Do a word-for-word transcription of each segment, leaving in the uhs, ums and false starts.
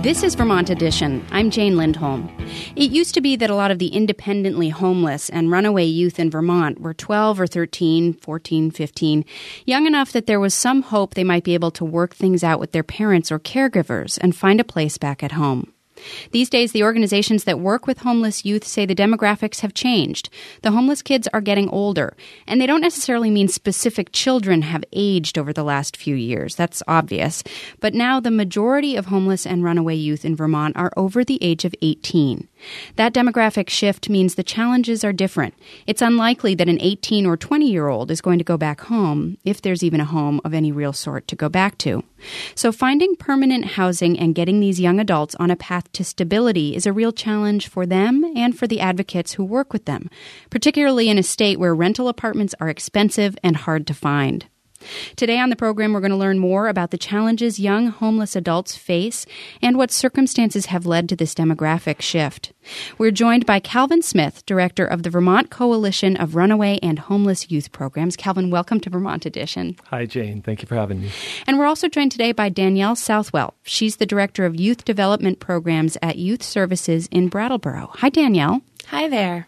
This is Vermont Edition. I'm Jane Lindholm. It used to be that a lot of the independently homeless and runaway youth in Vermont were twelve or thirteen, fourteen, fifteen, young enough that there was some hope they might be able to work things out with their parents or caregivers and find a place back at home. These days, the organizations that work with homeless youth say the demographics have changed. The homeless kids are getting older, and they don't necessarily mean specific children have aged over the last few years. That's obvious. But now the majority of homeless and runaway youth in Vermont are over the age of eighteen. That demographic shift means the challenges are different. It's unlikely that an eighteen or twenty-year-old is going to go back home, if there's even a home of any real sort to go back to. So finding permanent housing and getting these young adults on a path to stability is a real challenge for them and for the advocates who work with them, particularly in a state where rental apartments are expensive and hard to find. Today on the program, we're going to learn more about the challenges young homeless adults face and what circumstances have led to this demographic shift. We're joined by Calvin Smith, director of the Vermont Coalition of Runaway and Homeless Youth Programs. Calvin, welcome to Vermont Edition. Hi, Jane. Thank you for having me. And we're also joined today by Danielle Southwell. She's the director of youth development programs at Youth Services in Brattleboro. Hi, Danielle. Hi there.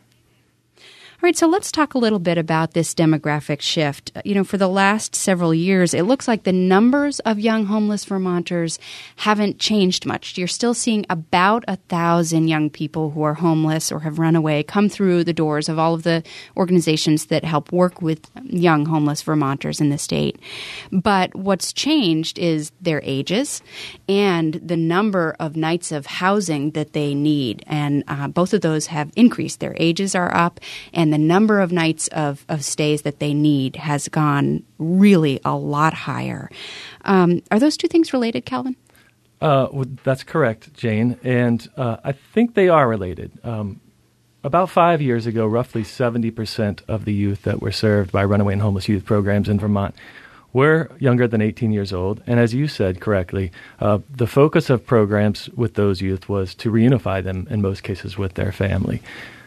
All right, so let's talk a little bit about this demographic shift. You know, for the last several years, it looks like the numbers of young homeless Vermonters haven't changed much. You're still seeing about a thousand young people who are homeless or have run away come through the doors of all of the organizations that help work with young homeless Vermonters in the state. But what's changed is their ages and the number of nights of housing that they need. And uh, both of those have increased. Their ages are up, and the number of nights of, of stays that they need has gone really a lot higher. Um, are those two things related, Calvin? Uh, well, that's correct, Jane. And uh, I think they are related. Um, about five years ago, roughly seventy percent of the youth that were served by runaway and homeless youth programs in Vermont were younger than eighteen years old. And as you said correctly, uh, the focus of programs with those youth was to reunify them, in most cases, with their family.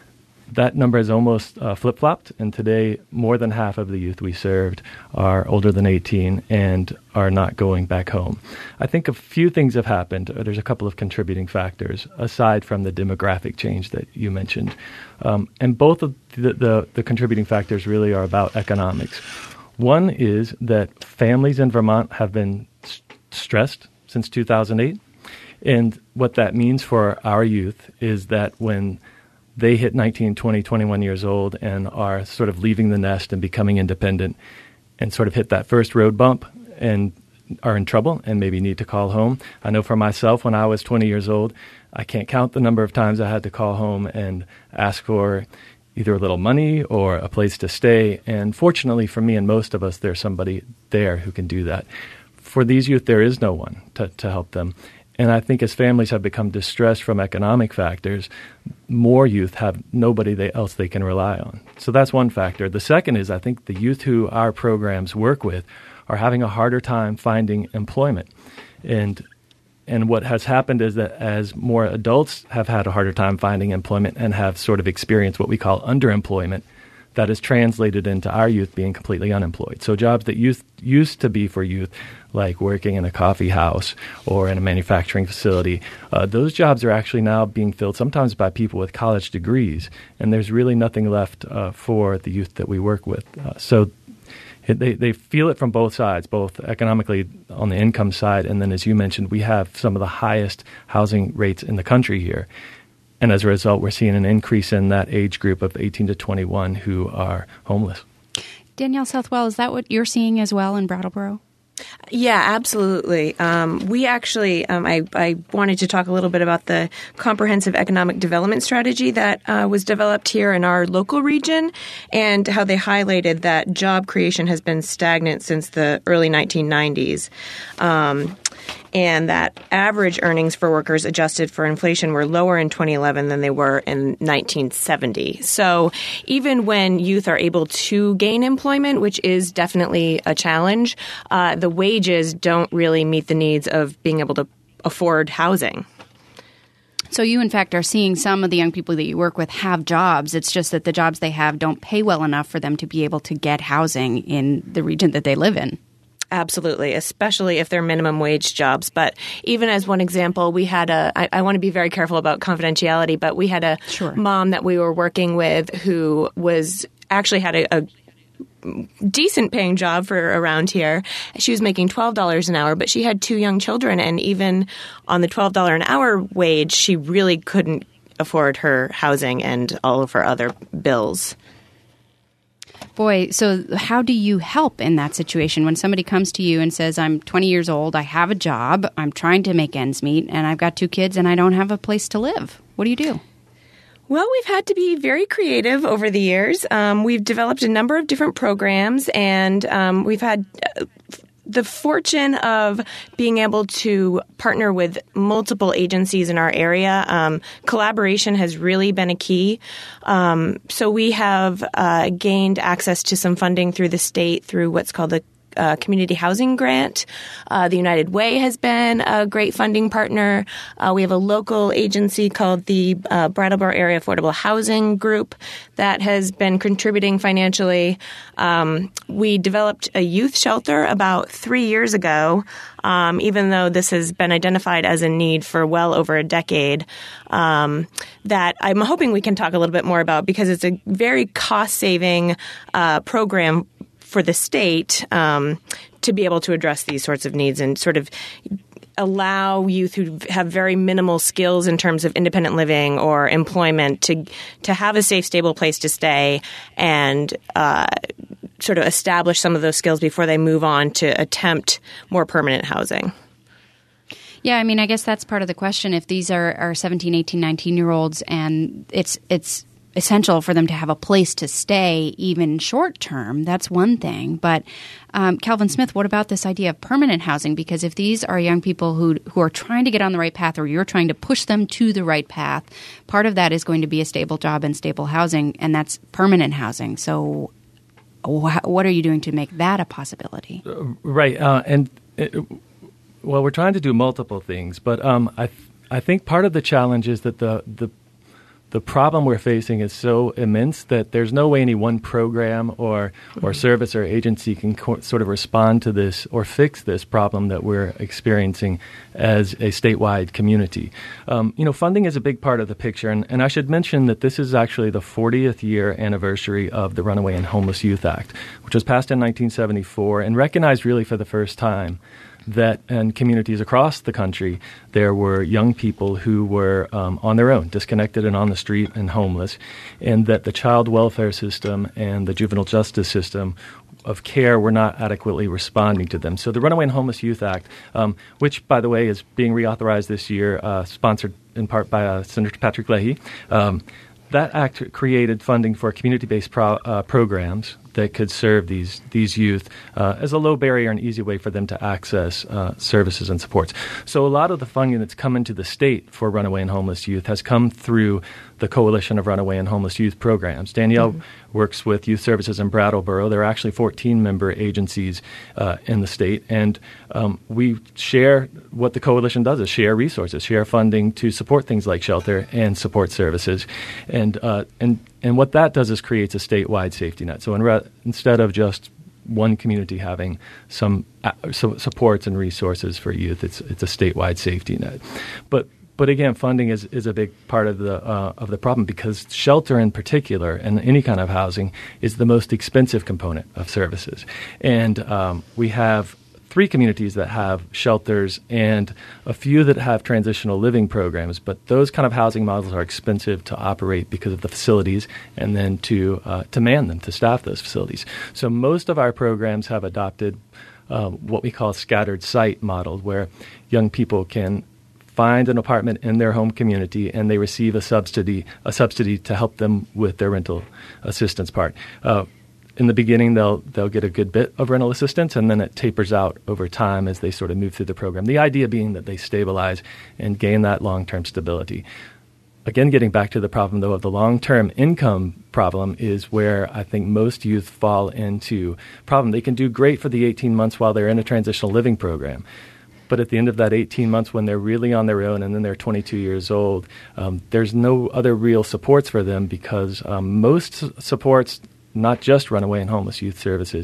That number has almost uh, flip-flopped, and today more than half of the youth we served are older than eighteen and are not going back home. I think a few things have happened. There's a couple of contributing factors, aside from the demographic change that you mentioned. Um, and both of the, the, the contributing factors really are about economics. One is that families in Vermont have been st- stressed since two thousand eight, and what that means for our youth is that when they hit nineteen, twenty, twenty-one years old and are sort of leaving the nest and becoming independent and sort of hit that first road bump and are in trouble and maybe need to call home. I know for myself, when I was twenty years old, I can't count the number of times I had to call home and ask for either a little money or a place to stay. And fortunately for me and most of us, there's somebody there who can do that. For these youth, there is no one to, to help them. And I think as families have become distressed from economic factors, more youth have nobody they, else they can rely on. So that's one factor. The second is I think the youth who our programs work with are having a harder time finding employment. And and what has happened is that as more adults have had a harder time finding employment and have sort of experienced what we call underemployment, that is translated into our youth being completely unemployed. So jobs that used, used to be for youth, like working in a coffee house or in a manufacturing facility, uh, those jobs are actually now being filled sometimes by people with college degrees, and there's really nothing left uh, for the youth that we work with. Uh, so it, they, they feel it from both sides, both economically on the income side, and then as you mentioned, we have some of the highest housing rates in the country here. And as a result, we're seeing an increase in that age group of eighteen to twenty-one who are homeless. Danielle Southwell, is that what you're seeing as well in Brattleboro? Yeah, absolutely. Um, we actually, um, I, I wanted to talk a little bit about the comprehensive economic development strategy that uh, was developed here in our local region and how they highlighted that job creation has been stagnant since the early nineteen nineties. Um, and that average earnings for workers adjusted for inflation were lower in twenty eleven than they were in nineteen seventy. So even when youth are able to gain employment, which is definitely a challenge, uh, the wages don't really meet the needs of being able to afford housing. So you, in fact, are seeing some of the young people that you work with have jobs. It's just that the jobs they have don't pay well enough for them to be able to get housing in the region that they live in. Absolutely, especially if they're minimum wage jobs. But even as one example, we had a, I, I want to be very careful about confidentiality, but we had a Sure. mom that we were working with who was actually had a, a decent paying job for around here. She was making twelve dollars an hour, but she had two young children. And even on the twelve dollars an hour wage, she really couldn't afford her housing and all of her other bills. Boy, so how do you help in that situation when somebody comes to you and says, I'm twenty years old, I have a job, I'm trying to make ends meet, and I've got two kids and I don't have a place to live? What do you do? Well, we've had to be very creative over the years. Um, we've developed a number of different programs, and um, we've had uh, the fortune of being able to partner with multiple agencies in our area. Um, collaboration has really been a key. Um, so we have uh, gained access to some funding through the state through what's called the Uh, community housing grant. Uh, the United Way has been a great funding partner. Uh, we have a local agency called the uh, Brattleboro Area Affordable Housing Group that has been contributing financially. Um, we developed a youth shelter about three years ago, um, even though this has been identified as a need for well over a decade, um, that I'm hoping we can talk a little bit more about because it's a very cost-saving uh, program for the state um, to be able to address these sorts of needs and sort of allow youth who have very minimal skills in terms of independent living or employment to to have a safe, stable place to stay and uh, sort of establish some of those skills before they move on to attempt more permanent housing. Yeah, I mean, I guess that's part of the question. If these are, are seventeen, eighteen, nineteen-year-olds and it's it's essential for them to have a place to stay even short term, that's one thing. But um, Calvin Smith, what about this idea of permanent housing? Because if these are young people who who are trying to get on the right path or you're trying to push them to the right path, part of that is going to be a stable job and stable housing, and that's permanent housing. So wh- what are you doing to make that a possibility? Uh, right. Uh, and, it, well, we're trying to do multiple things, but um, I th- I think part of the challenge is that the the The problem we're facing is so immense that there's no way any one program or or service or agency can co- sort of respond to this or fix this problem that we're experiencing as a statewide community. Um, you know, funding is a big part of the picture, and, and I should mention that this is actually the fortieth year anniversary of the Runaway and Homeless Youth Act, which was passed in nineteen seventy-four and recognized really for the first time that in communities across the country, there were young people who were um, on their own, disconnected and on the street and homeless, and that the child welfare system and the juvenile justice system of care were not adequately responding to them. So the Runaway and Homeless Youth Act, um, which, by the way, is being reauthorized this year, uh, sponsored in part by uh, Senator Patrick Leahy, um, that act created funding for community-based pro- uh, programs that could serve these these youth uh, as a low barrier and easy way for them to access uh, services and supports. So a lot of the funding that's come into the state for runaway and homeless youth has come through the Coalition of Runaway and Homeless Youth Programs. Danielle mm-hmm. works with Youth Services in Brattleboro. There are actually fourteen member agencies uh, in the state, and um, we share what the coalition does is share resources, share funding to support things like shelter and support services, and uh, and and what that does is creates a statewide safety net. So in re- instead of just one community having some uh, so supports and resources for youth, it's it's a statewide safety net. But But again, funding is, is a big part of the uh, of the problem because shelter in particular and any kind of housing is the most expensive component of services. And um, we have three communities that have shelters and a few that have transitional living programs, but those kind of housing models are expensive to operate because of the facilities and then to uh, to man them, to staff those facilities. So most of our programs have adopted uh, what we call a scattered site model, where young people can find an apartment in their home community, and they receive a subsidy, a subsidy to help them with their rental assistance part. Uh, in the beginning, they'll they'll get a good bit of rental assistance, and then it tapers out over time as they sort of move through the program. The idea being that they stabilize and gain that long-term stability. Again, getting back to the problem, though, of the long-term income problem is where I think most youth fall into problem. They can do great for the eighteen months while they're in a transitional living program. But at the end of that eighteen months, when they're really on their own and then they're twenty-two years old, um, there's no other real supports for them because um, most supports, not just runaway and homeless youth services,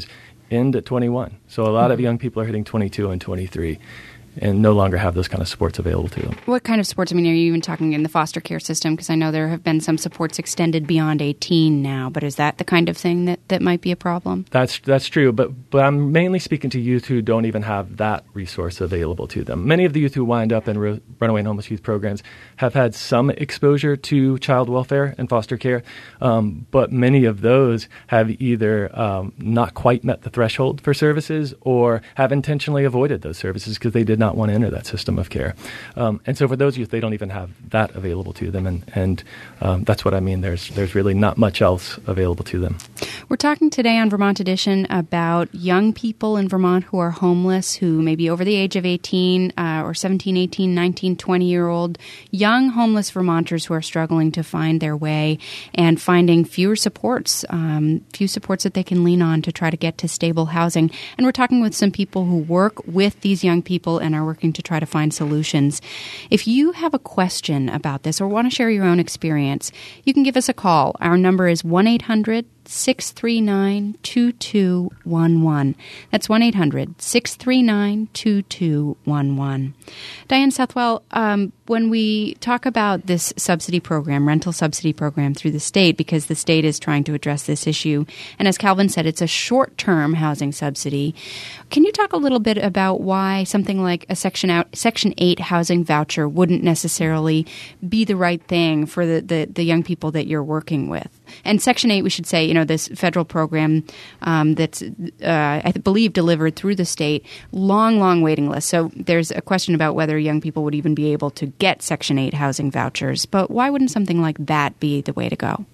end at twenty-one. So a lot mm-hmm. of young people are hitting twenty-two and twenty-three and no longer have those kind of supports available to them. What kind of supports? I mean, are you even talking in the foster care system? Because I know there have been some supports extended beyond eighteen now, but is that the kind of thing that, that might be a problem? That's that's true, but but I'm mainly speaking to youth who don't even have that resource available to them. Many of the youth who wind up in ro- runaway and homeless youth programs have had some exposure to child welfare and foster care, um, but many of those have either um, not quite met the threshold for services or have intentionally avoided those services because they did not want to enter that system of care. Um, and so for those youth, they don't even have that available to them. And, and um, that's what I mean. There's there's really not much else available to them. We're talking today on Vermont Edition about young people in Vermont who are homeless, who may be over the age of eighteen uh, or seventeen, eighteen, nineteen, twenty-year-old young homeless Vermonters who are struggling to find their way and finding fewer supports, um, few supports that they can lean on to try to get to stable housing. And we're talking with some people who work with these young people and are working to try to find solutions. If you have a question about this or want to share your own experience, you can give us a call. Our number is one eight hundred six three nine two two one one. That's one eight hundred six three nine two two one one. Diane Southwell, um, when we talk about this subsidy program, rental subsidy program through the state, because the state is trying to address this issue, and as Calvin said, it's a short-term housing subsidy. Can you talk a little bit about why something like a Section out, Section eight housing voucher wouldn't necessarily be the right thing for the, the, the young people that you're working with? And Section eight, we should say, you know, this federal program um, that's, uh, I believe, delivered through the state, long, long waiting list. So there's a question about whether young people would even be able to get Section eight housing vouchers. But why wouldn't something like that be the way to go?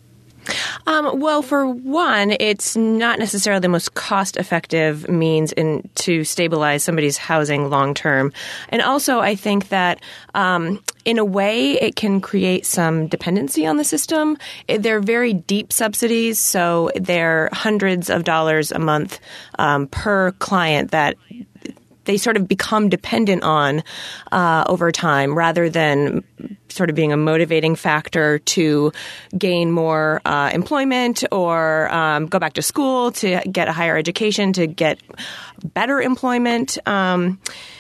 Um, well, for one, it's not necessarily the most cost-effective means in, to stabilize somebody's housing long-term. And also, I think that um, in a way, it can create some dependency on the system. They're very deep subsidies, so they're hundreds of dollars a month um, per client that they sort of become dependent on uh, over time rather than sort of being a motivating factor to gain more uh, employment or um, go back to school, to get a higher education, to get better employment. Um,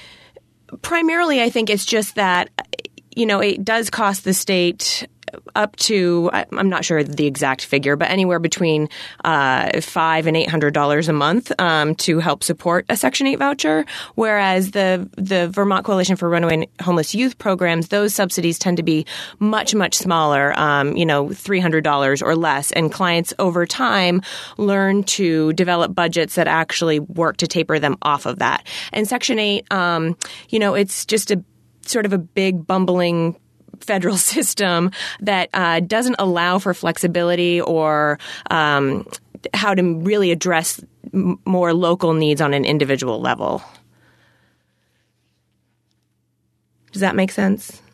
primarily, I think it's just that, you know, it does cost the state up to, I'm not sure the exact figure, but anywhere between uh, five and eight hundred dollars a month um, to help support a Section eight voucher. Whereas the the Vermont Coalition for Runaway and Homeless Youth programs, those subsidies tend to be much much smaller, um, you know, three hundred dollars or less, and clients over time learn to develop budgets that actually work to taper them off of that. And Section eight, um, you know, it's just a sort of a big bumbling federal system that uh, doesn't allow for flexibility or um, how to really address m- more local needs on an individual level. Does that make sense?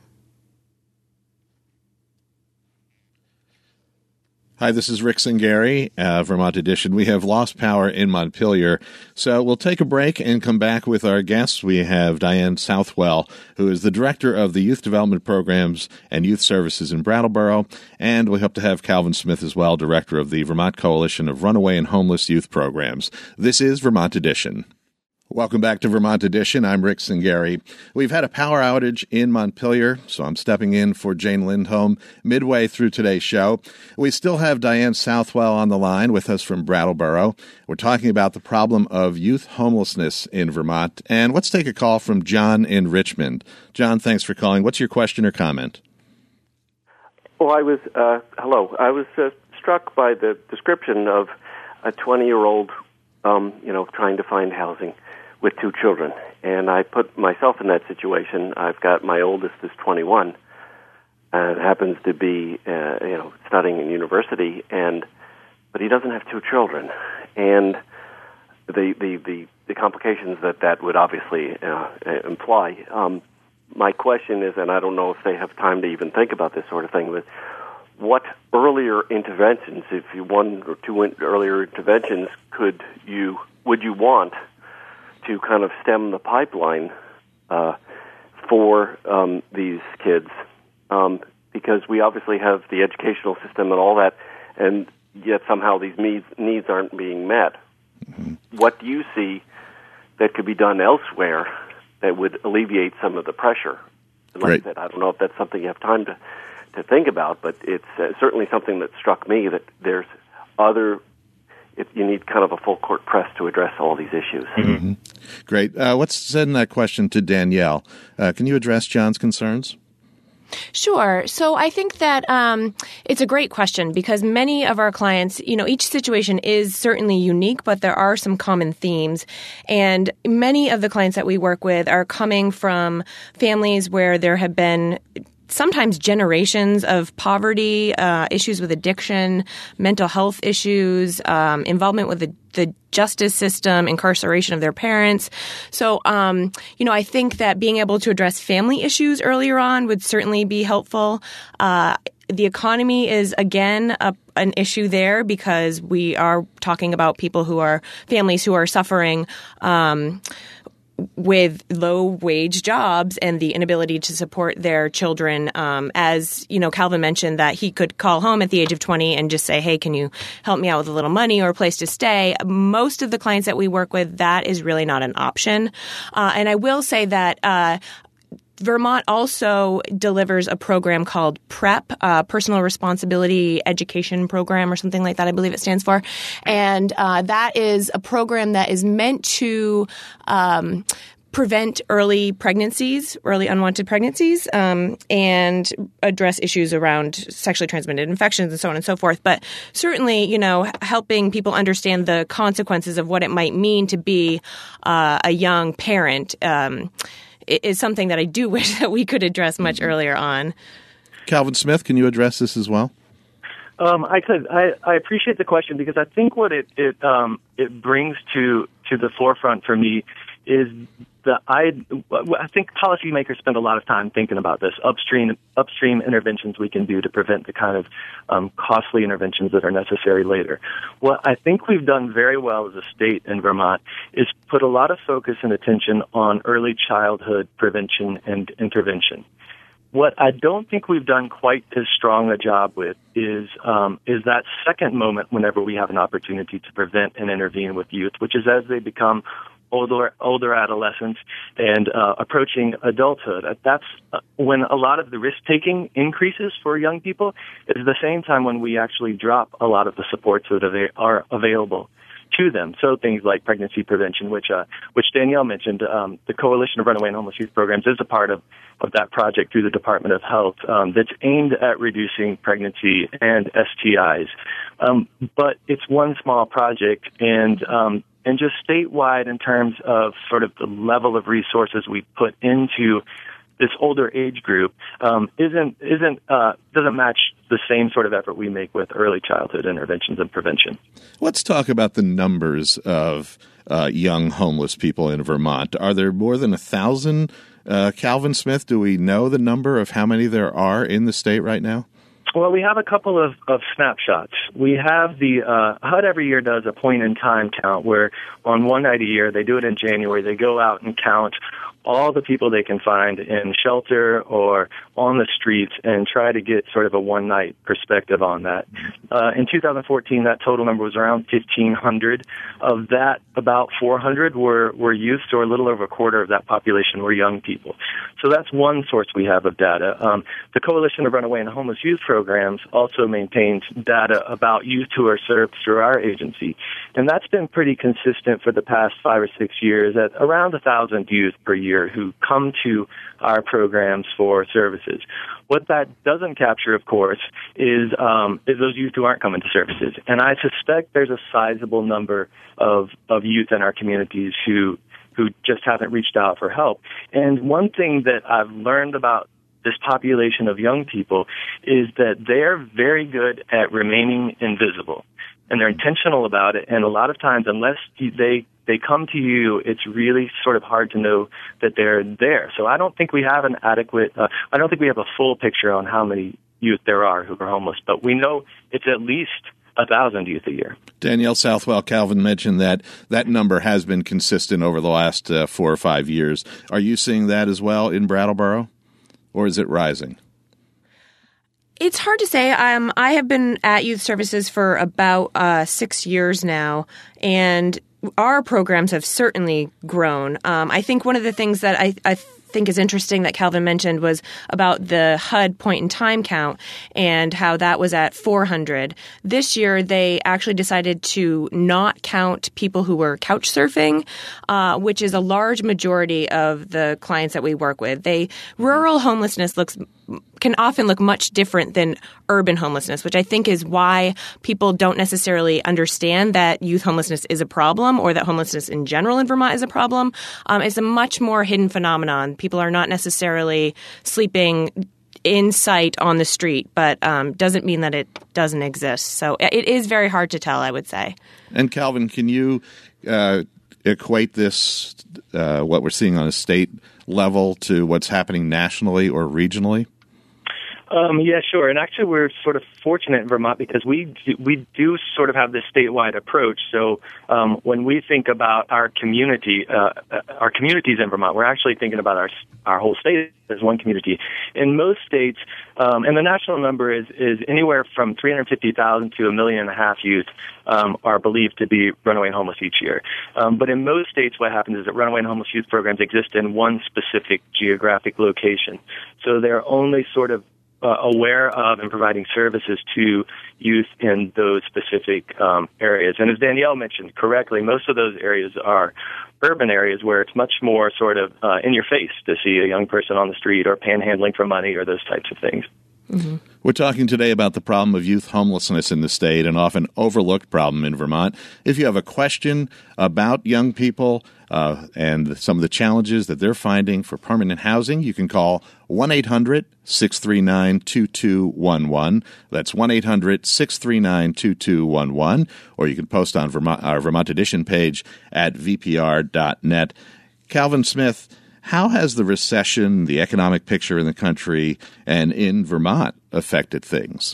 Hi, this is Rick Singari, uh, Vermont Edition. We have lost power in Montpelier, so we'll take a break and come back with our guests. We have Diane Southwell, who is the Director of the Youth Development Programs and Youth Services in Brattleboro, and we hope to have Calvin Smith as well, Director of the Vermont Coalition of Runaway and Homeless Youth Programs. This is Vermont Edition. Welcome back to Vermont Edition. I'm Rick Singari. We've had a power outage in Montpelier, so I'm stepping in for Jane Lindholm midway through today's show. We still have Diane Southwell on the line with us from Brattleboro. We're talking about the problem of youth homelessness in Vermont. And let's take a call from John in Richmond. John, thanks for calling. What's your question or comment? Well, I was, uh, hello. I was uh, struck by the description of a twenty-year-old, um, you know, trying to find housing with two children. And I put myself in that situation. I've got my oldest is twenty-one and happens to be, uh, you know, studying in university, and but he doesn't have two children. And the the, the, the complications that that would obviously uh, imply. Um, my question is, and I don't know if they have time to even think about this sort of thing, but what earlier interventions, if you one or two earlier interventions, could you would you want to kind of stem the pipeline uh, for um, these kids? Um, because we obviously have the educational system and all that, and yet somehow these needs needs aren't being met. Mm-hmm. What do you see that could be done elsewhere that would alleviate some of the pressure? And like Great. I said, I don't know if that's something you have time to, to think about, but it's uh, certainly something that struck me that there's other, if you need kind of a full court press to address all these issues. Mm-hmm. Great. Uh, let's send that question to Danielle. Uh, can you address John's concerns? Sure. So I think that um, it's a great question because many of our clients, you know, each situation is certainly unique, but there are some common themes. And many of the clients that we work with are coming from families where there have been sometimes generations of poverty, uh, issues with addiction, mental health issues, um, involvement with the, the justice system, incarceration of their parents. So, um, you know, I think that being able to address family issues earlier on would certainly be helpful. Uh, the economy is, again, a, an issue there because we are talking about people who are families who are suffering um with low-wage jobs and the inability to support their children. Um, as, you know, Calvin mentioned that he could call home at the age of twenty and just say, hey, can you help me out with a little money or a place to stay? Most of the clients that we work with, that is really not an option. Uh, and I will say that uh Vermont also delivers a program called PREP, uh, Personal Responsibility Education Program or something like that, I believe it stands for. And uh, that is a program that is meant to um, prevent early pregnancies, early unwanted pregnancies, um, and address issues around sexually transmitted infections and so on and so forth. But certainly, you know, helping people understand the consequences of what it might mean to be uh, a young parent um is something that I do wish that we could address much earlier on. Calvin Smith, can you address this as well? Um, I could. I, I appreciate the question because I think what it it um, it brings to to the forefront for me is the I I think policymakers spend a lot of time thinking about this upstream upstream interventions we can do to prevent the kind of um, costly interventions that are necessary later. What I think we've done very well as a state in Vermont is put a lot of focus and attention on early childhood prevention and intervention. What I don't think we've done quite as strong a job with is um, is that second moment whenever we have an opportunity to prevent and intervene with youth, which is as they become older older adolescents and uh, approaching adulthood. That's uh, when a lot of the risk-taking increases for young people. It's the same time when we actually drop a lot of the supports that ava- are available to them. So things like pregnancy prevention, which uh, which Danielle mentioned, um, the Coalition of Runaway and Homeless Youth Programs is a part of, of that project through the Department of Health um, that's aimed at reducing pregnancy and S T Is. Um, but it's one small project, and um, and just statewide in terms of sort of the level of resources we put into this older age group um, isn't isn't uh, doesn't match the same sort of effort we make with early childhood interventions and prevention. Let's talk about the numbers of uh, young homeless people in Vermont. Are there more than a thousand? Uh, Calvin Smith, do we know the number of how many there are in the state right now? Well, we have a couple of, of snapshots. We have the uh, H U D every year does a point-in-time count where on one night a year, they do it in January, they go out and count all the people they can find in shelter or on the streets and try to get sort of a one-night perspective on that. Uh, in two thousand fourteen, that total number was around fifteen hundred. Of that, about four hundred were, were youth, so a little over a quarter of that population were young people. So that's one source we have of data. Um, the Coalition of Runaway and Homeless Youth Programs also maintains data about youth who are served through our agency. And that's been pretty consistent for the past five or six years at around one thousand youth per year who come to our programs for services. What that doesn't capture, of course, is um, is those youth who aren't coming to services. And I suspect there's a sizable number of, of youth in our communities who who just haven't reached out for help. And one thing that I've learned about this population of young people is that they're very good at remaining invisible. And they're intentional about it. And a lot of times, unless they they come to you, it's really sort of hard to know that they're there. So I don't think we have an adequate, uh, I don't think we have a full picture on how many youth there are who are homeless. But we know it's at least a thousand youth a year. Danielle Southwell, Calvin mentioned that that number has been consistent over the last uh, four or five years. Are you seeing that as well in Brattleboro, or is it rising? It's hard to say. Um, I have been at youth services for about uh, six years now, and our programs have certainly grown. Um, I think one of the things that I, I think is interesting that Calvin mentioned was about the H U D point-in-time count and how that was at four hundred. This year, they actually decided to not count people who were couch surfing, uh, which is a large majority of the clients that we work with. They rural homelessness looks can often look much different than urban homelessness, which I think is why people don't necessarily understand that youth homelessness is a problem or that homelessness in general in Vermont is a problem. Um, it's a much more hidden phenomenon. People are not necessarily sleeping in sight on the street, but um, doesn't mean that it doesn't exist. So it is very hard to tell, I would say. And Calvin, can you uh, equate this, uh, what we're seeing on a state level, to what's happening nationally or regionally? Um, yeah, sure. And actually, we're sort of fortunate in Vermont because we do, we do sort of have this statewide approach. So um, when we think about our community, uh, our communities in Vermont, we're actually thinking about our our whole state as one community. In most states, um, and the national number is is anywhere from three hundred fifty thousand to a million and a half youth um, are believed to be runaway and homeless each year. Um, but in most states, what happens is that runaway and homeless youth programs exist in one specific geographic location. So they're only sort of Uh, aware of and providing services to youth in those specific um, areas. And as Danielle mentioned correctly, most of those areas are urban areas where it's much more sort of uh, in your face to see a young person on the street or panhandling for money or those types of things. Mm-hmm. We're talking today about the problem of youth homelessness in the state, an often overlooked problem in Vermont. If you have a question about young people uh, and some of the challenges that they're finding for permanent housing, you can call one eight hundred six three nine two two one one. That's one eight hundred six three nine two two one one. Or you can post on Vermont, our Vermont Edition page at v p r dot net. Calvin Smith, how has the recession, the economic picture in the country, and in Vermont affected things?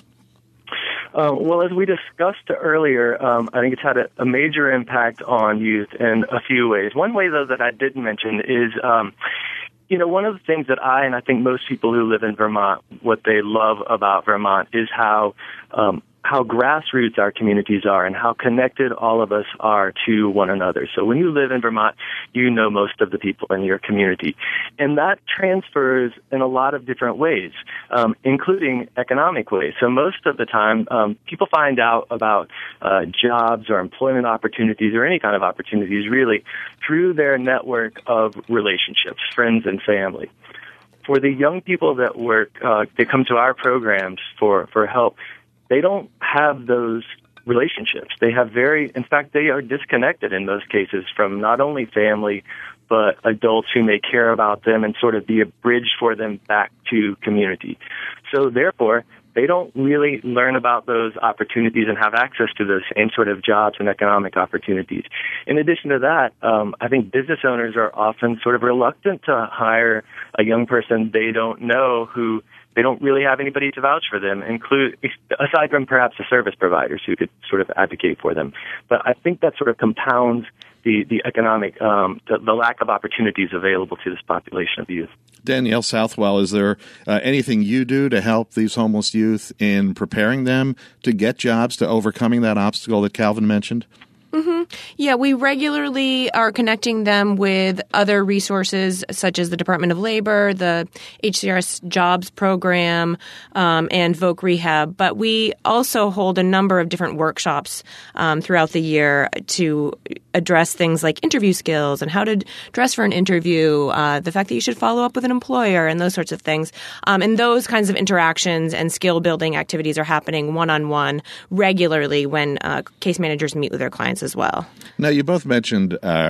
Uh, well, as we discussed earlier, um, I think it's had a, a major impact on youth in a few ways. One way, though, that I didn't mention is, um, you know, one of the things that I and I think most people who live in Vermont, what they love about Vermont is how um, how grassroots our communities are and how connected all of us are to one another. So when you live in Vermont, you know most of the people in your community. And that transfers in a lot of different ways, um, including economic ways. So most of the time, um, people find out about uh, jobs or employment opportunities or any kind of opportunities really through their network of relationships, friends and family. For the young people that work, uh, that come to our programs for, for help, they don't have those relationships. They have very, in fact, they are disconnected in most cases from not only family, but adults who may care about them and sort of be a bridge for them back to community. So therefore, they don't really learn about those opportunities and have access to those same sort of jobs and economic opportunities. In addition to that, um, I think business owners are often sort of reluctant to hire a young person they don't know who they don't really have anybody to vouch for them, include aside from perhaps the service providers who could sort of advocate for them. But I think that sort of compounds the, the economic, um, the, the lack of opportunities available to this population of youth. Danielle Southwell, is there uh, anything you do to help these homeless youth in preparing them to get jobs, to overcoming that obstacle that Calvin mentioned? Mm-hmm. Yeah, we regularly are connecting them with other resources such as the Department of Labor, the H C R S Jobs Program, um, and Voc Rehab. But we also hold a number of different workshops um, throughout the year to address things like interview skills and how to dress for an interview, uh, the fact that you should follow up with an employer and those sorts of things. Um, and those kinds of interactions and skill-building activities are happening one-on-one regularly when uh, case managers meet with their clients as well. Now, you both mentioned uh,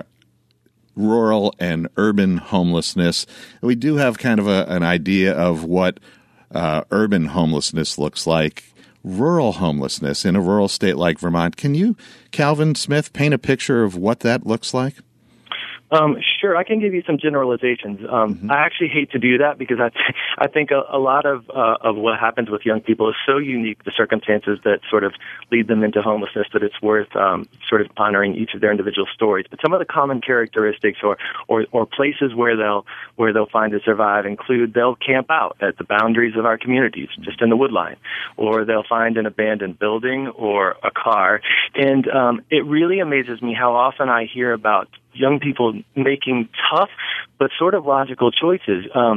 rural and urban homelessness. We do have kind of a, an idea of what uh, urban homelessness looks like. Rural homelessness in a rural state like Vermont. Can you, Calvin Smith, paint a picture of what that looks like? Um, sure, I can give you some generalizations. Um, mm-hmm. I actually hate to do that because I, th- I think a, a lot of uh, of what happens with young people is so unique, the circumstances that sort of lead them into homelessness, that it's worth um, sort of honoring each of their individual stories. But some of the common characteristics or, or, or places where they'll where they'll find to survive include they'll camp out at the boundaries of our communities, just in the woodline, or they'll find an abandoned building or a car. And um, it really amazes me how often I hear about young people making tough but sort of logical choices. Um,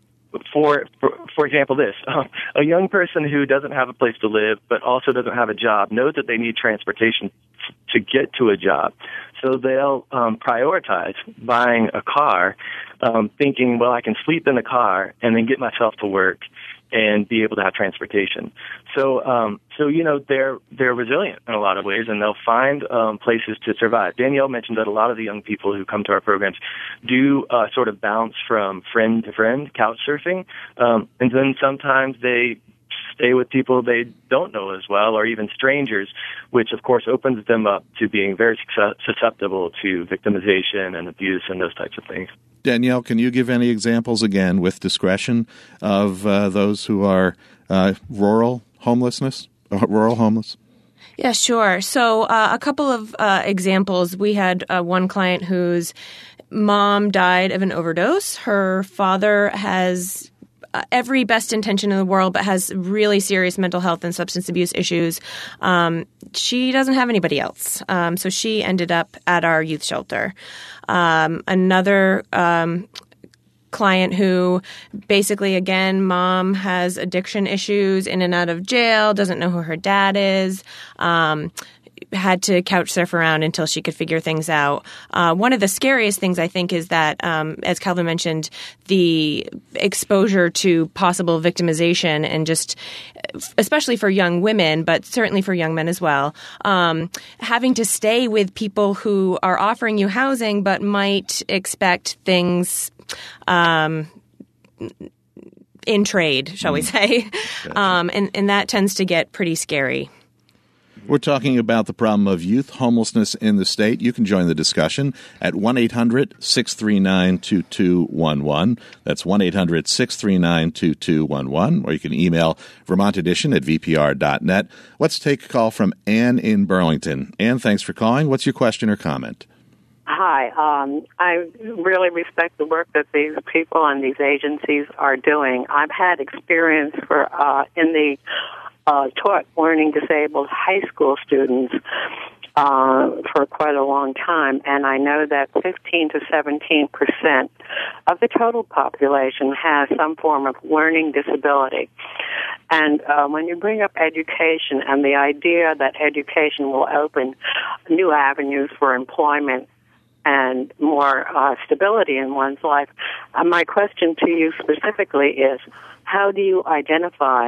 for, for for example, this uh, a young person who doesn't have a place to live but also doesn't have a job knows that they need transportation to get to a job, so they'll um, prioritize buying a car, um, thinking, well, I can sleep in the car and then get myself to work and be able to have transportation. So, um, so you know, they're they're resilient in a lot of ways, and they'll find um, places to survive. Danielle mentioned that a lot of the young people who come to our programs do uh, sort of bounce from friend to friend, couch surfing, um, and then sometimes they stay with people they don't know as well, or even strangers, which of course opens them up to being very susceptible to victimization and abuse and those types of things. Danielle, can you give any examples, again, with discretion, of uh, those who are uh, rural homelessness, uh, rural homeless? Yeah, sure. So uh, a couple of uh, examples. We had uh, one client whose mom died of an overdose. Her father has Uh, every best intention in the world, but has really serious mental health and substance abuse issues. Um, she doesn't have anybody else. Um, so she ended up at our youth shelter. Um, another um, client who basically, again, mom has addiction issues, in and out of jail, doesn't know who her dad is, um, had to couch surf around until she could figure things out. Uh, one of the scariest things, I think, is that, um, as Calvin mentioned, the exposure to possible victimization and just, especially for young women, but certainly for young men as well, um, having to stay with people who are offering you housing but might expect things um, in trade, shall we say. Um, and, and that tends to get pretty scary. We're talking about the problem of youth homelessness in the state. You can join the discussion at one eight hundred six three nine two two one one. That's one eight hundred six three nine two two one one. Or you can email Vermont Edition at v p r dot net. Let's take a call from Anne in Burlington. Anne, thanks for calling. What's your question or comment? Hi. Um, I really respect the work that these people and these agencies are doing. I've had experience for uh, in the Uh, taught learning disabled high school students uh, for quite a long time, and I know that fifteen to seventeen percent of the total population has some form of learning disability. And uh, when you bring up education and the idea that education will open new avenues for employment and more uh, stability in one's life, uh, my question to you specifically is, how do you identify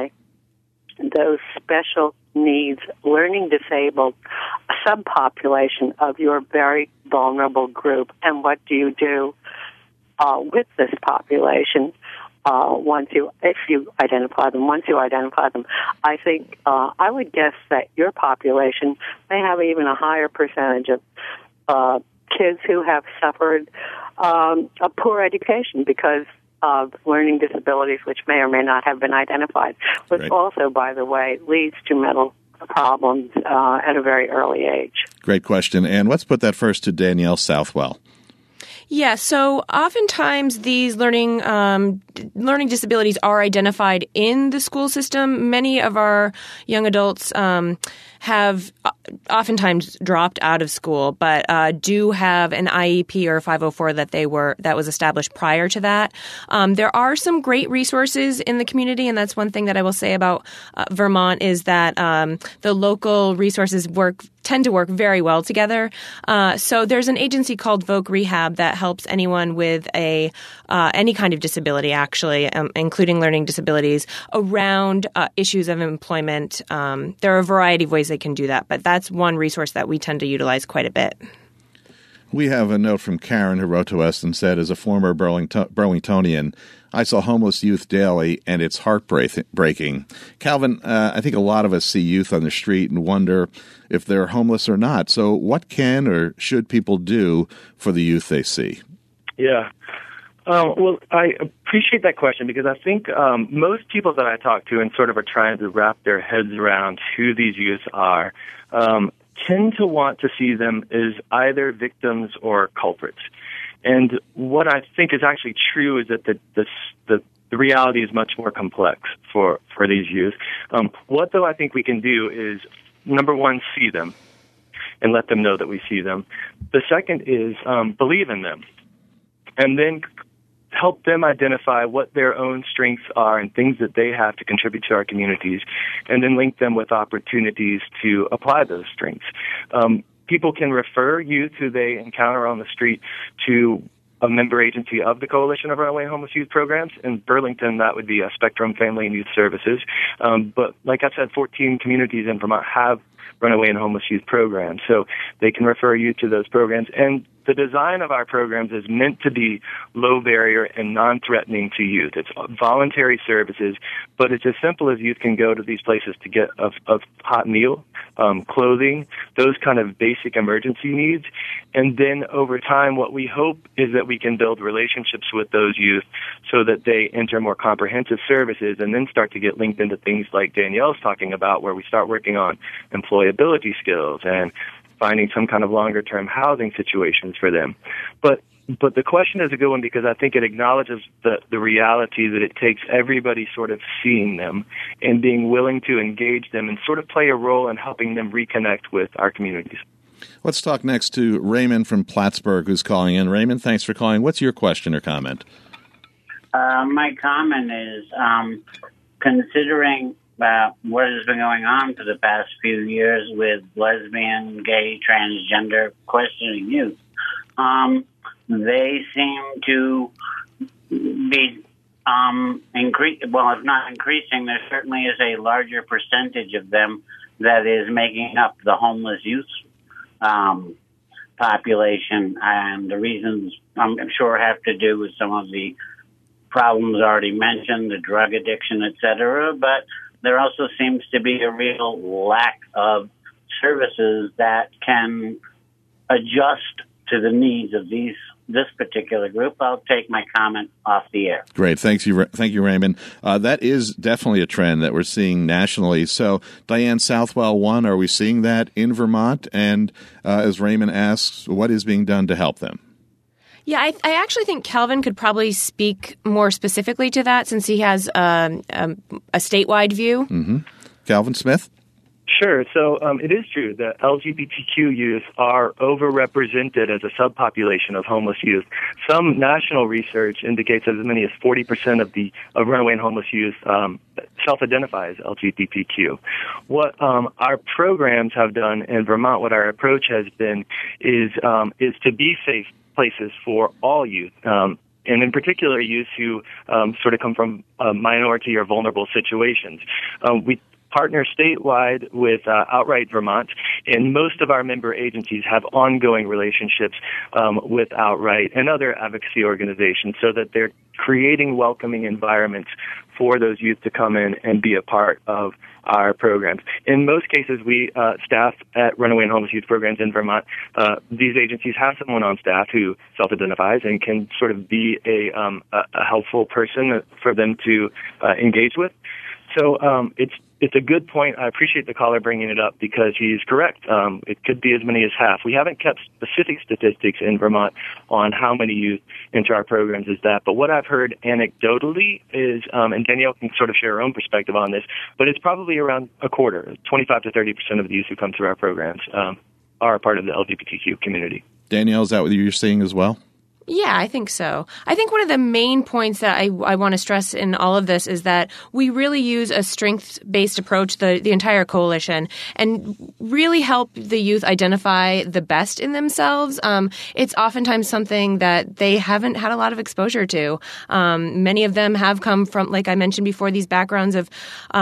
those special needs, learning disabled subpopulation of your very vulnerable group, and what do you do uh, with this population uh, once you, if you identify them, once you identify them? I think uh, I would guess that your population may have even a higher percentage of uh, kids who have suffered um, a poor education because of learning disabilities, which may or may not have been identified, which Great. also, by the way, leads to mental problems uh, at a very early age. Great question. And let's put that first to Danielle Southwell. Yeah, so oftentimes these learning um, learning disabilities are identified in the school system. Many of our young adults um, have oftentimes dropped out of school, but uh, do have an I E P or a five oh four that they were that was established prior to that. Um, there are some great resources in the community, and that's one thing that I will say about uh, Vermont is that um, the local resources work tend to work very well together. Uh, so there's an agency called Voc Rehab that helps anyone with a uh, any kind of disability, actually, um, including learning disabilities, around uh, issues of employment. Um, there are a variety of ways they can do that, but that's one resource that we tend to utilize quite a bit. We have a note from Karen who wrote to us and said, as a former Burlington- Burlingtonian, I saw homeless youth daily, and it's heartbreaking. Calvin, uh, I think a lot of us see youth on the street and wonder if they're homeless or not. So what can or should people do for the youth they see? Yeah. Um, well, I appreciate that question because I think um, most people that I talk to and sort of are trying to wrap their heads around who these youth are um, tend to want to see them as either victims or culprits. And what I think is actually true is that the the, the, the reality is much more complex for, for these youth. Um, what, though, I think we can do is, number one, see them and let them know that we see them. The second is um, believe in them, and then help them identify what their own strengths are and things that they have to contribute to our communities, and then link them with opportunities to apply those strengths. Um, people can refer youth who they encounter on the street to a member agency of the Coalition of Runaway and Homeless Youth Programs. In Burlington, that would be a Spectrum Family and Youth Services. Um, but like I said, fourteen communities in Vermont have runaway and homeless youth programs, so they can refer you to those programs. And the design of our programs is meant to be low barrier and non-threatening to youth. It's voluntary services, but it's as simple as youth can go to these places to get a, a hot meal, um, clothing, those kind of basic emergency needs. And then over time, what we hope is that we can build relationships with those youth so that they enter more comprehensive services and then start to get linked into things like Danielle's talking about, where we start working on employability skills and finding some kind of longer-term housing situations for them. But but the question is a good one because I think it acknowledges the, the reality that it takes everybody sort of seeing them and being willing to engage them and sort of play a role in helping them reconnect with our communities. Let's talk next to Raymond from Plattsburgh, who's calling in. Raymond, thanks for calling. What's your question or comment? Uh, my comment is, um, considering Uh, what has been going on for the past few years with lesbian, gay, transgender questioning youth. Um, they seem to be um, incre- well, if not increasing, there certainly is a larger percentage of them that is making up the homeless youth um, population. And the reasons, I'm sure, have to do with some of the problems already mentioned, the drug addiction, et cetera, but there also seems to be a real lack of services that can adjust to the needs of these this particular group. I'll take my comment off the air. Great. Thanks you, thank you, Raymond. Uh, that is definitely a trend that we're seeing nationally. So, Diane Southwell, one, are we seeing that in Vermont? And uh, as Raymond asks, what is being done to help them? Yeah, I, I actually think Calvin could probably speak more specifically to that since he has um, um, a statewide view. Mm-hmm. Calvin Smith? Sure. So um, it is true that L G B T Q youth are overrepresented as a subpopulation of homeless youth. Some national research indicates that as many as forty percent of the of runaway and homeless youth um, self-identify as L G B T Q. What um, our programs have done in Vermont, what our approach has been, is um, is to be safe places for all youth, um, and in particular youth who um, sort of come from uh, minority or vulnerable situations. Um, we partner statewide with uh, Outright Vermont, and most of our member agencies have ongoing relationships um, with Outright and other advocacy organizations so that they're creating welcoming environments for those youth to come in and be a part of our programs. In most cases, we uh, staff at Runaway and Homeless Youth Programs in Vermont. Uh, these agencies have someone on staff who self-identifies and can sort of be a, um, a, a helpful person for them to uh, engage with. So um, it's it's a good point. I appreciate the caller bringing it up because he's correct. Um, it could be as many as half. We haven't kept specific statistics in Vermont on how many youth enter our programs as that. But what I've heard anecdotally is, um, and Danielle can sort of share her own perspective on this, but it's probably around a quarter, twenty-five to thirty percent of the youth who come through our programs um, are a part of the L G B T Q community. Danielle, is that what you're seeing as well? Yeah, I think so. I think one of the main points that I, I want to stress in all of this is that we really use a strengths-based approach, the, the entire coalition, and really help the youth identify the best in themselves. Um, it's oftentimes something that they haven't had a lot of exposure to. Um, many of them have come from, like I mentioned before, these backgrounds of um,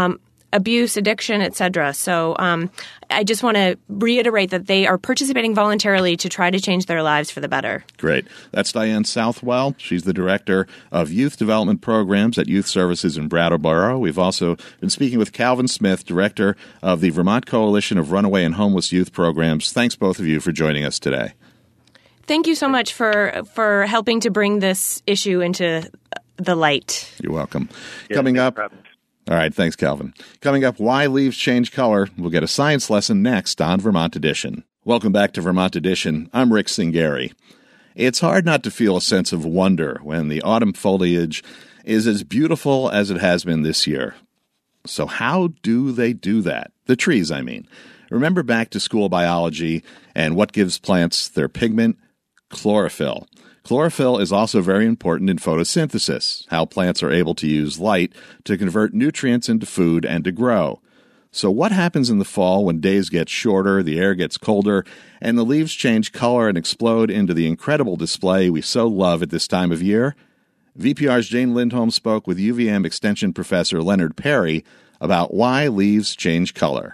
abuse, addiction, et cetera. So um, I just want to reiterate that they are participating voluntarily to try to change their lives for the better. Great. That's Diane Southwell. She's the Director of Youth Development Programs at Youth Services in Brattleboro. We've also been speaking with Calvin Smith, Director of the Vermont Coalition of Runaway and Homeless Youth Programs. Thanks, both of you, for joining us today. Thank you so much for for helping to bring this issue into the light. You're welcome. Yeah, Coming no up... problem. All right, thanks, Calvin. Coming up, why leaves change color. We'll get a science lesson next on Vermont Edition. Welcome back to Vermont Edition. I'm Rick Singari. It's hard not to feel a sense of wonder when the autumn foliage is as beautiful as it has been this year. So how do they do that? The trees, I mean. Remember back to school biology and what gives plants their pigment? Chlorophyll. Chlorophyll is also very important in photosynthesis, how plants are able to use light to convert nutrients into food and to grow. So what happens in the fall when days get shorter, the air gets colder, and the leaves change color and explode into the incredible display we so love at this time of year? V P R's Jane Lindholm spoke with U V M Extension Professor Leonard Perry about why leaves change color.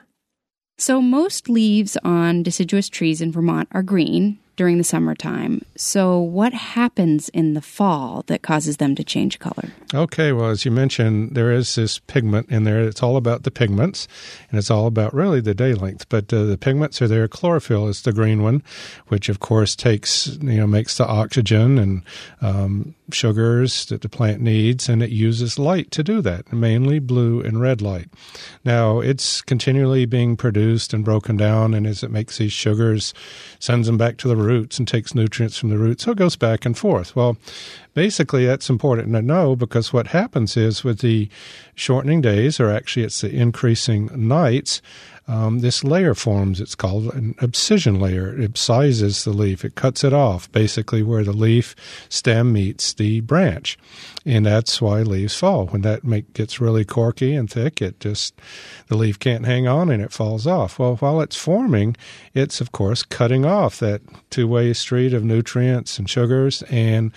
So most leaves on deciduous trees in Vermont are green during the summertime. So what happens in the fall that causes them to change color? Okay, well, as you mentioned, there is this pigment in there. It's all about the pigments, and it's all about really the day length. But uh, the pigments are there. Chlorophyll is the green one, which, of course, takes, you know, makes the oxygen and um, sugars that the plant needs, and it uses light to do that, mainly blue and red light. Now, it's continually being produced and broken down, and as it makes these sugars, sends them back to the roots and takes nutrients from the roots. So it goes back and forth. Well, basically, that's important to know because what happens is with the shortening days, or actually it's the increasing nights, um, this layer forms. It's called an abscission layer. It abscisses the leaf. It cuts it off, basically where the leaf stem meets the branch. And that's why leaves fall. When that make, gets really corky and thick, it just, the leaf can't hang on and it falls off. Well, while it's forming, it's, of course, cutting off that two-way street of nutrients and sugars. And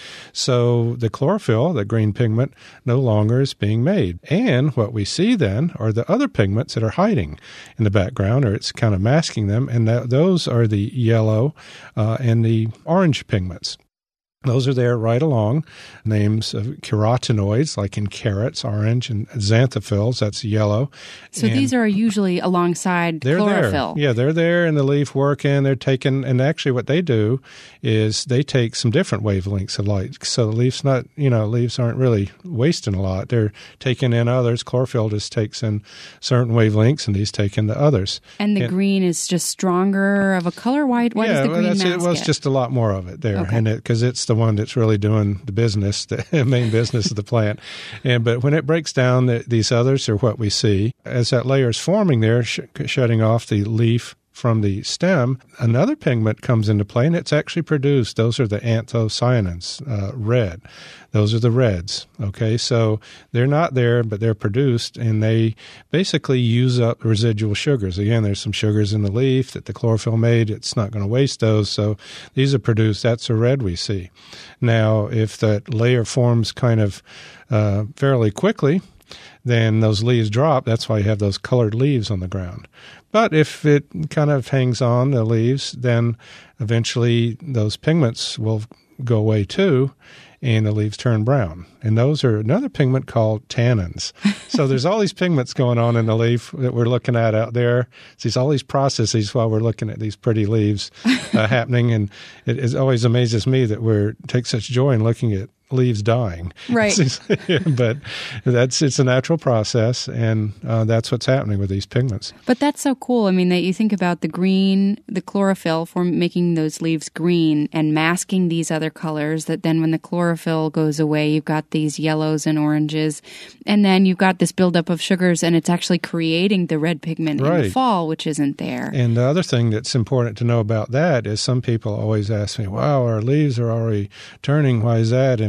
so the chlorophyll, the green pigment, no longer is being made. And what we see then are the other pigments that are hiding in the background, or it's kind of masking them. And that, those are the yellow uh, and the orange pigments. Those are there right along. Names of carotenoids, like in carrots, orange, and xanthophylls, that's yellow. So and these are usually alongside they're chlorophyll. There. Yeah, they're there in the leaf working. They're taking, and actually what they do is they take some different wavelengths of light. So the leaf's not, you know, leaves aren't really wasting a lot. They're taking in others. Chlorophyll just takes in certain wavelengths, and these take in the others. And the and, green is just stronger of a color? Why, why yeah, does the green well, that's, mask it? Well, it's it? just a lot more of it there, Okay. and because it, it's the one that's really doing the business, the main business of the plant. And but when it breaks down, the, these others are what we see. As that layer is forming there, sh- shutting off the leaf from the stem, another pigment comes into play, and it's actually produced. Those are the anthocyanins, uh, red. Those are the reds, okay? So they're not there, but they're produced, and they basically use up residual sugars. Again, there's some sugars in the leaf that the chlorophyll made. It's not going to waste those, so these are produced. That's the red we see. Now, if that layer forms kind of uh, fairly quickly, then those leaves drop. That's why you have those colored leaves on the ground. But if it kind of hangs on, the leaves, then eventually those pigments will go away too, and the leaves turn brown. And those are another pigment called tannins. So there's all these pigments going on in the leaf that we're looking at out there. So there's all these processes while we're looking at these pretty leaves uh, happening. And it, it always amazes me that we take such joy in looking at leaves dying. Right. But that's it's a natural process, and uh, that's what's happening with these pigments. But that's so cool. I mean, that you think about the green, the chlorophyll for making those leaves green and masking these other colors, that then when the chlorophyll goes away, you've got these yellows and oranges, and then you've got this buildup of sugars, and it's actually creating the red pigment right. in the fall, which isn't there. And the other thing that's important to know about that is some people always ask me, wow, our leaves are already turning. Why is that? And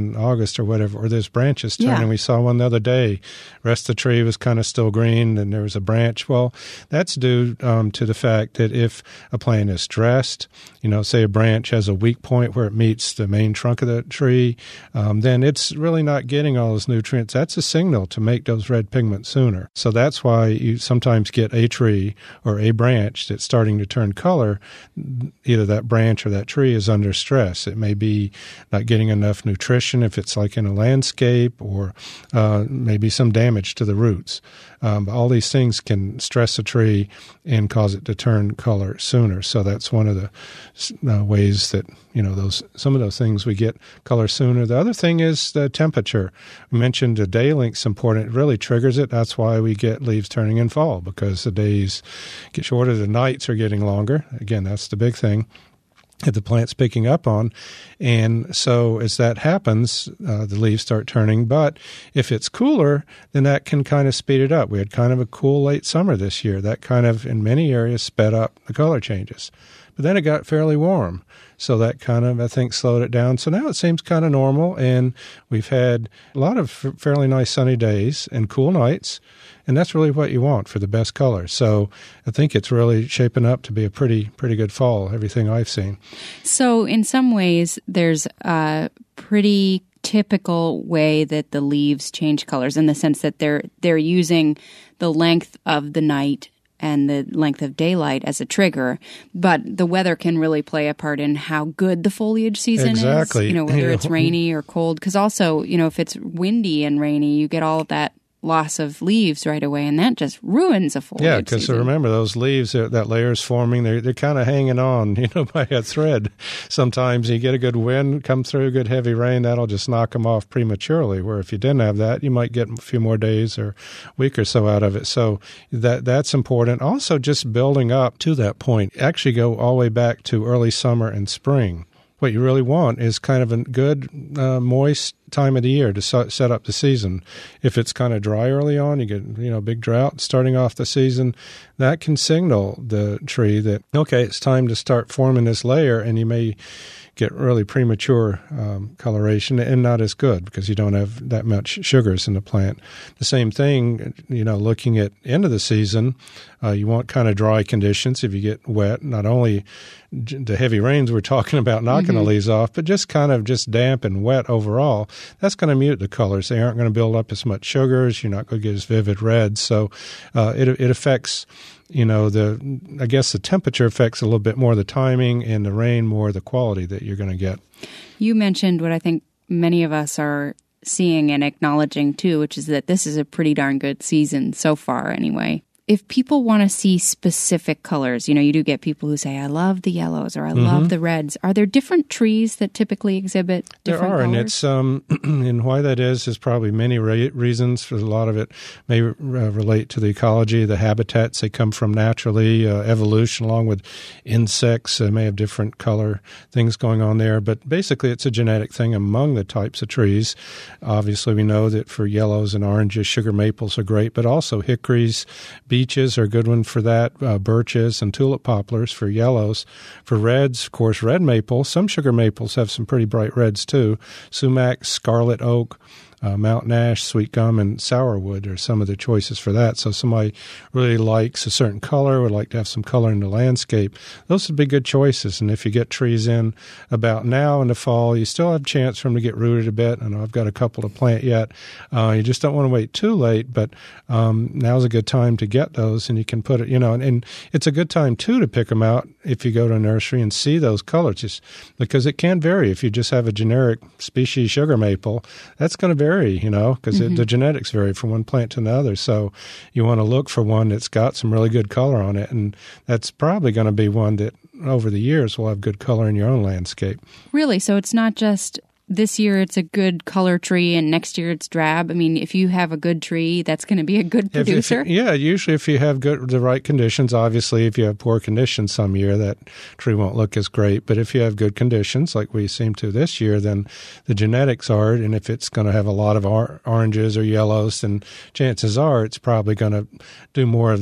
in August or whatever, or there's branches turning. Yeah. We saw one the other day. The rest of the tree was kind of still green, and there was a branch. Well, that's due um, to the fact that if a plant is stressed, you know, say a branch has a weak point where it meets the main trunk of the tree, um, then it's really not getting all those nutrients. That's a signal to make those red pigments sooner. So that's why you sometimes get a tree or a branch that's starting to turn color. Either that branch or that tree is under stress. It may be not getting enough nutrition if it's like in a landscape, or uh, maybe some damage to the roots. Um, all these things can stress a tree and cause it to turn color sooner. So that's one of the uh, ways that, you know, those some of those things we get color sooner. The other thing is the temperature. We mentioned the day length's important. It really triggers it. That's why we get leaves turning in fall, because the days get shorter, the nights are getting longer. Again, that's the big thing that the plant's picking up on. And so as that happens, uh, the leaves start turning. But if it's cooler, then that can kind of speed it up. We had kind of a cool late summer this year. That kind of, in many areas, sped up the color changes. But then it got fairly warm. So that kind of, I think, slowed it down. So now it seems kind of normal. And we've had a lot of f- fairly nice sunny days and cool nights. And that's really what you want for the best color. So I think it's really shaping up to be a pretty pretty good fall, everything I've seen. So in some ways, there's a pretty typical way that the leaves change colors, in the sense that they're they're using the length of the night and the length of daylight as a trigger, but the weather can really play a part in how good the foliage season exactly. is. You know, whether it's rainy or cold. Because also, you know, if it's windy and rainy, you get all of that loss of leaves right away, and that just ruins a foliage Yeah, because remember, those leaves, that layer is forming, they're, they're kind of hanging on, you know, by a thread. Sometimes you get a good wind come through, good heavy rain, that'll just knock them off prematurely, where if you didn't have that, you might get a few more days or week or so out of it. So that that's important. Also, just building up to that point, actually go all the way back to early summer and spring. What you really want is kind of a good, uh, moist time of the year to set up the season. If it's kind of dry early on, you get, you know, big drought starting off the season, that can signal the tree that, okay, it's time to start forming this layer, and you may get really premature um, coloration and not as good because you don't have that much sugars in the plant. The same thing, you know, looking at end of the season, uh, you want kind of dry conditions. If you get wet, not only the heavy rains we're talking about knocking mm-hmm. the leaves off, but just kind of just damp and wet overall, that's going to mute the colors. They aren't going to build up as much sugars. You're not going to get as vivid reds. So uh, it it affects, you know, the I guess the temperature affects a little bit more the timing, and the rain more the quality that you're going to get. You mentioned what I think many of us are seeing and acknowledging too, which is that this is a pretty darn good season so far anyway. If people want to see specific colors, you know, you do get people who say, I love the yellows or I mm-hmm. love the reds. Are there different trees that typically exhibit different There are, colors? and it's um, and why that is is probably many ra- reasons. A lot of it may uh, relate to the ecology, the habitats they come from naturally, uh, evolution along with insects. Uh, may have different color things going on there. But basically, it's a genetic thing among the types of trees. Obviously, we know that for yellows and oranges, sugar maples are great, but also hickories, beeches are a good one for that, uh, birches and tulip poplars for yellows. For reds, of course, red maple. Some sugar maples have some pretty bright reds too. Sumac, scarlet oak, uh, mountain ash, sweet gum, and sourwood are some of the choices for that. So somebody really likes a certain color, would like to have some color in the landscape, those would be good choices. And if you get trees in about now in the fall, you still have a chance for them to get rooted a bit. I know I've got a couple to plant yet. Uh, you just don't want to wait too late, but um, now's a good time to get those, and you can put it, you know, and, and it's a good time too to pick them out if you go to a nursery and see those colors, just because it can vary. If you just have a generic species sugar maple, that's going to vary. Vary, you know, because mm-hmm. the genetics vary from one plant to another. So you want to look for one that's got some really good color on it, and that's probably going to be one that over the years will have good color in your own landscape. Really? So it's not just this year it's a good color tree and next year it's drab. I mean, if you have a good tree, that's going to be a good producer. If, if, yeah, usually if you have good the right conditions. Obviously, if you have poor conditions some year, that tree won't look as great. But if you have good conditions, like we seem to this year, then the genetics are, and if it's going to have a lot of or- oranges or yellows, then chances are it's probably going to do more of that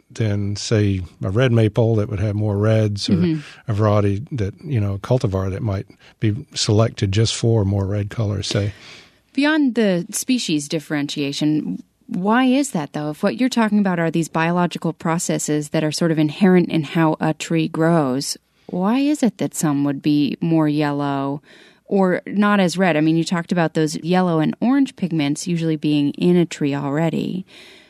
than, say, a red maple that would have more reds, or mm-hmm. a variety that, you know, a cultivar that might be selected just for more red colors, say. Beyond the species differentiation, why is that, though? If what you're talking about are these biological processes that are sort of inherent in how a tree grows, why is it that some would be more yellow or not as red? I mean, you talked about those yellow and orange pigments usually being in a tree already,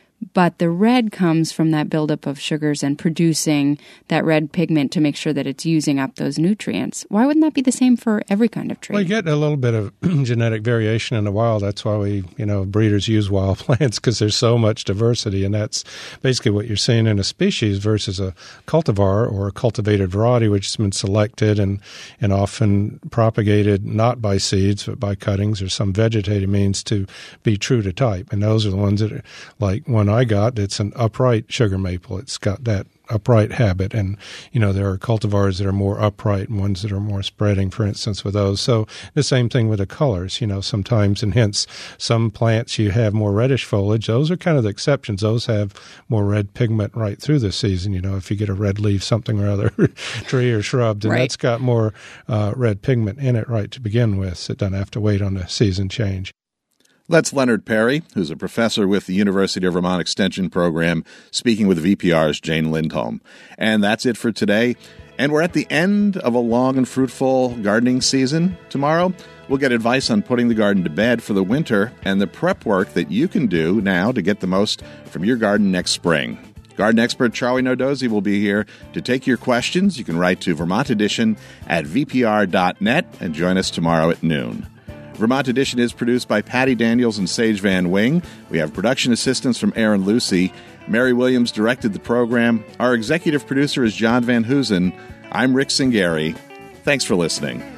but the red comes from that buildup of sugars and producing that red pigment to make sure that it's using up those nutrients. Why wouldn't that be the same for every kind of tree? Well, you get a little bit of genetic variation in the wild. That's why we, you know, breeders use wild plants, because there's so much diversity, and that's basically what you're seeing in a species versus a cultivar or a cultivated variety, which has been selected and, and often propagated not by seeds but by cuttings or some vegetative means to be true to type. And those are the ones that are like one I got. It's an upright sugar maple. It's got that upright habit, and you know there are cultivars that are more upright and ones that are more spreading, for instance, with those. So the same thing with the colors, you know, sometimes, and hence some plants you have more reddish foliage. Those are kind of the exceptions. Those have more red pigment right through the season. You know, if you get a red leaf something or other tree or shrub, then right. that's got more uh, red pigment in it right to begin with. So it doesn't have to wait on the season change. That's Leonard Perry, who's a professor with the University of Vermont Extension Program, speaking with V P R's Jane Lindholm. And that's it for today. And we're at the end of a long and fruitful gardening season. Tomorrow, we'll get advice on putting the garden to bed for the winter and the prep work that you can do now to get the most from your garden next spring. Garden expert Charlie Nardozzi will be here to take your questions. You can write to Vermont Edition at v p r dot net and join us tomorrow at noon. Vermont Edition is produced by Patty Daniels and Sage Van Wing. We have production assistance from Aaron Lucy. Mary Williams directed the program. Our executive producer is John Van Hoosen. I'm Rick Singari. Thanks for listening.